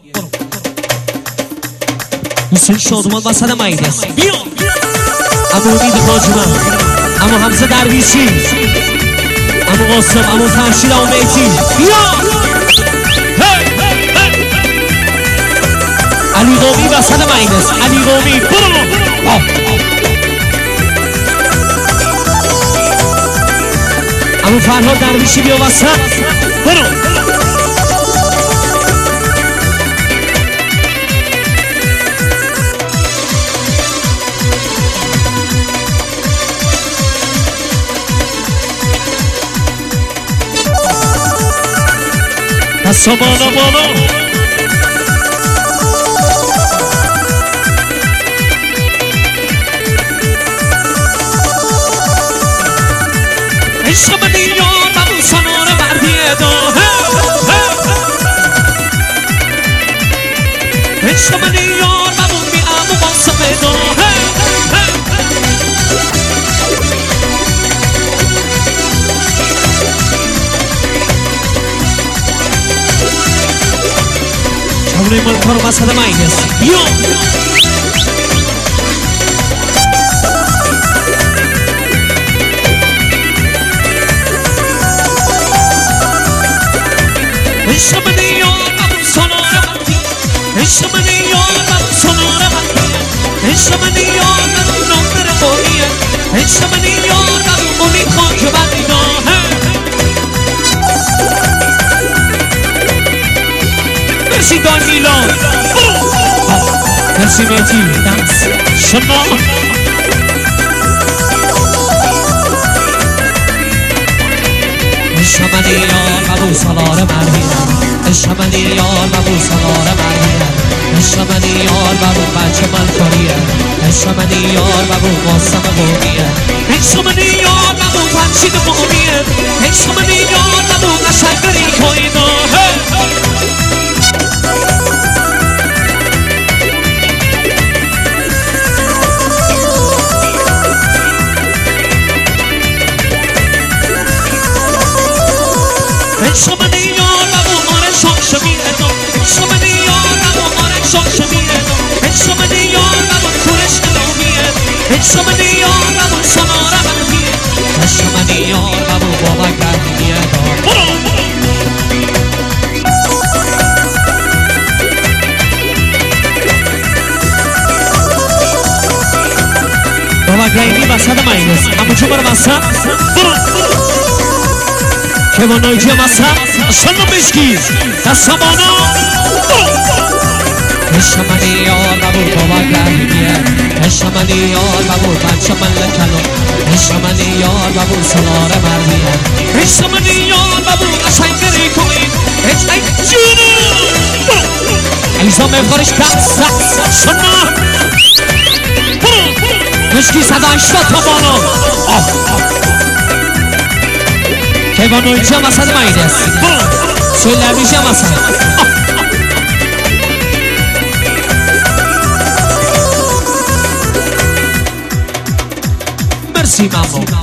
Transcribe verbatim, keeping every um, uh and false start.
حسین شادمان وسط مایدس بیا اما امید حاجمن اما حمزه درویشی اما قاسم اما فرشید اما میتی بیا علی قومی وسط مایدس علی قومی برو اما فرهاد درویشی بیا وسط برو سمانا بالا عشق من یار من سنار مردی ادا عشق من یار من بی ام و باسم ادا Every month for us the minus. Yo. Somebody on sonora mati. Somebody on sonora mati. Somebody on nondre bolia. Somebody on umi khojbani do. Merci Don Milan. Merci Mehdi. Dance. Shema. Shamani yar babu salar mardiyam. Shamani yar babu salar mardiyam. Shamani yar babu bachamal kariyam. Shamani yar babu wasam booniyam. Shamani yar babu fanchid booniyam. Shamani yar babu nashagari koino. Somebody yar babu mare shok shmire do. Somebody yar babu mare shok shmire do. Somebody yar babu kuresh kalomiye. Somebody yar babu samara bandiye. Somebody yar babu baba gardiye do. Baba gardiye basada maynes. Amu chumar basa. Kevanaycı masa, sana meşkiz, tasabana. Eşamani yar babu baba gardiye, eşamani yar babu bachamal kalo, eşamani yar babu salar mardiye, eşamani yar babu aşankari koy, eş ay cunu. Elzam evgariş kasa, sana. Meşkiz sada işte tabana. Kevanaycı masa maynes. Söylemişim masa. Merci maman.